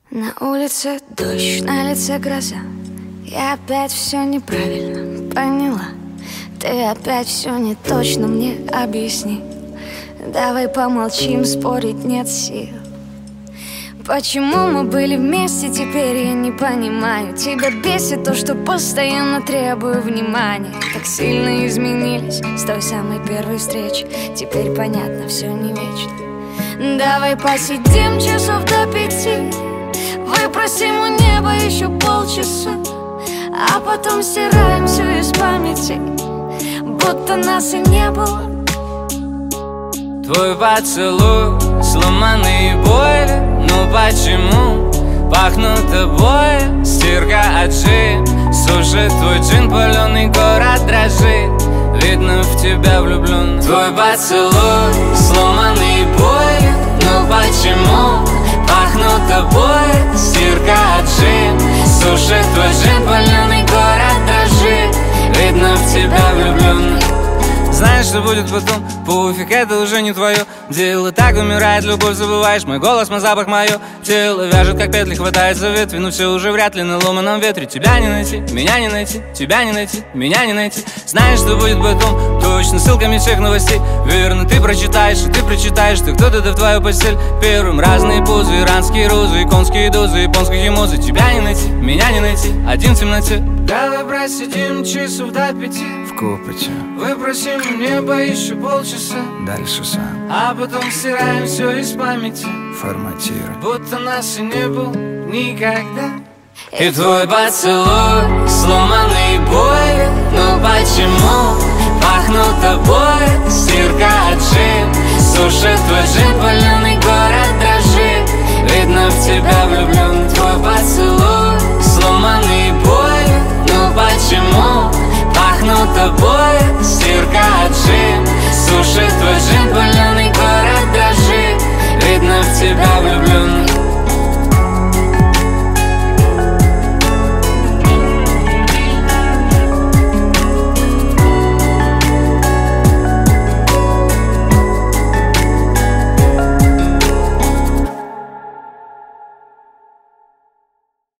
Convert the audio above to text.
На улице дождь, на лице гроза. Я опять все неправильно поняла. Ты опять все не точно мне объясни. Давай помолчим, спорить нет сил. Почему мы были вместе, теперь я не понимаю. Тебя бесит то, что постоянно требую внимания. Так сильно изменились с той самой первой встречи. Теперь понятно, все не вечно. Давай посидим часов до 5. Выпросим у неба еще полчаса, а потом стираем все из памяти, будто нас и не было. Твой поцелуй, сломанные боли. Ну почему пахнут тобой? Стирка от джин, сушит твой джин, паленый город дрожит. Видно, в тебя влюблен. Твой поцелуй, сломанные боли. Ну почему пахнут тобой? Стирка от джин, сушит твой джин, паленый город дрожит. Видно, в тебя влюблен. Знаешь, что будет потом? Пуфик, это уже не твое дело. Так умирает любовь, забываешь мой голос, мой запах, мое тело. Вяжет, как петли, хватает за ветви, но все уже вряд ли на ломаном ветре. Тебя не найти, меня не найти, тебя не найти, меня не найти. Знаешь, что будет потом? Точно, ссылками всех новостей. Верно, ты прочитаешь, и ты прочитаешь, что кто-то в твою постель первым. Разные позы, иранские розы, иконские дозы, японских эмоций. Тебя не найти, меня не найти, один в темноте. Давай просидим часов до 5 в копоте. Выпросим у неба еще полчаса, дальше сам, а потом стираем все из памяти, форматируй, будто нас и не было никогда. И твой поцелуй, сломанные боли. Ну почему пахнут тобой? Стирка от джин, сушит твой джин, паленый город дрожит. Видно, в тебя влюблен. Твой поцелуй, сломанные боли. Ну почему пахнут тобой?